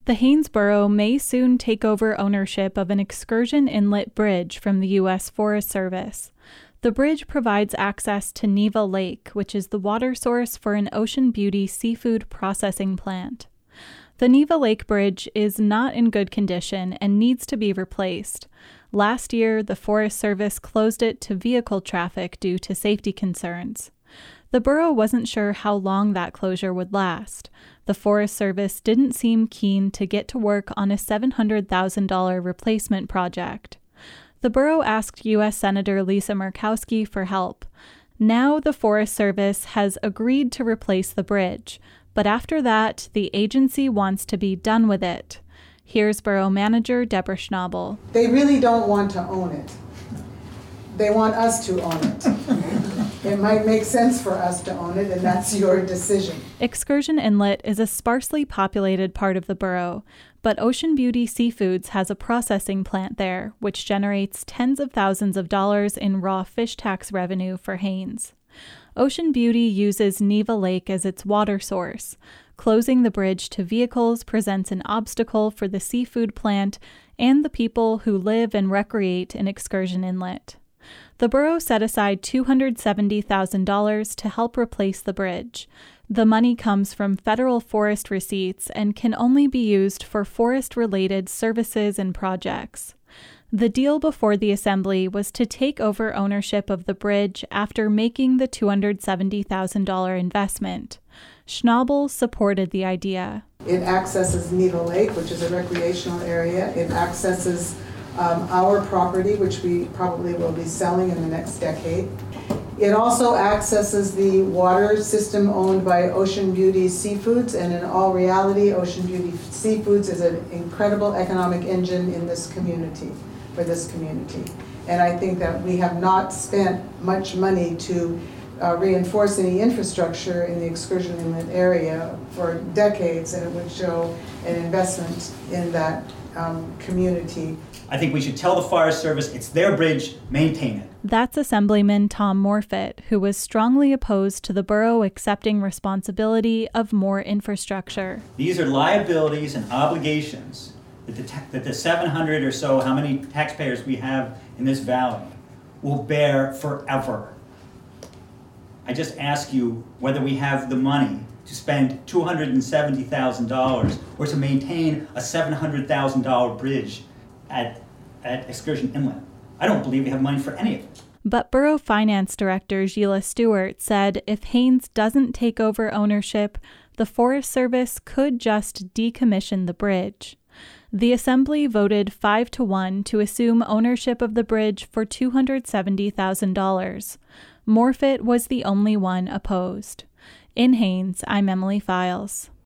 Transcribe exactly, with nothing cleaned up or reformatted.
The Haines Borough may soon take over ownership of an Excursion Inlet bridge from the U S Forest Service. The bridge provides access to Neva Lake, which is the water source for an Ocean Beauty seafood processing plant. The Neva Lake Bridge is not in good condition and needs to be replaced. Last year, the Forest Service closed it to vehicle traffic due to safety concerns. The borough wasn't sure how long that closure would last. The Forest Service didn't seem keen to get to work on a seven hundred thousand dollars replacement project. The borough asked U S Senator Lisa Murkowski for help. Now the Forest Service has agreed to replace the bridge, but after that, the agency wants to be done with it. Here's Borough Manager Deborah Schnabel. They really don't want to own it. They want us to own it. It might make sense for us to own it, and that's your decision. Excursion Inlet is a sparsely populated part of the borough, but Ocean Beauty Seafoods has a processing plant there, which generates tens of thousands of dollars in raw fish tax revenue for Haines. Ocean Beauty uses Neva Lake as its water source. Closing the bridge to vehicles presents an obstacle for the seafood plant and the people who live and recreate in Excursion Inlet. The borough set aside two hundred seventy thousand dollars to help replace the bridge. The money comes from federal forest receipts and can only be used for forest-related services and projects. The deal before the assembly was to take over ownership of the bridge after making the two hundred seventy thousand dollars investment. Schnabel supported the idea. It accesses Neva Lake, which is a recreational area. It accesses um, our property, which we probably will be selling in the next decade. It also accesses the water system owned by Ocean Beauty Seafoods, and in all reality, Ocean Beauty Seafoods is an incredible economic engine in this community, for this community. And I think that we have not spent much money to uh, reinforce any infrastructure in the Excursion Inlet area for decades, and it would show an investment in that um, community. I think we should tell the Forest Service it's their bridge, maintain it. That's Assemblyman Tom Morfitt, who was strongly opposed to the borough accepting responsibility of more infrastructure. These are liabilities and obligations that the, ta- that the seven hundred or so, how many taxpayers we have in this valley, will bear forever. I just ask you whether we have the money to spend two hundred seventy thousand dollars or to maintain a seven hundred thousand dollars bridge at, at Excursion Inlet. I don't believe we have money for any of it. But Borough Finance Director Sheila Stewart said if Haines doesn't take over ownership, the Forest Service could just decommission the bridge. The Assembly voted five to one to assume ownership of the bridge for two hundred seventy thousand dollars. Morfitt was the only one opposed. In Haines, I'm Emily Files.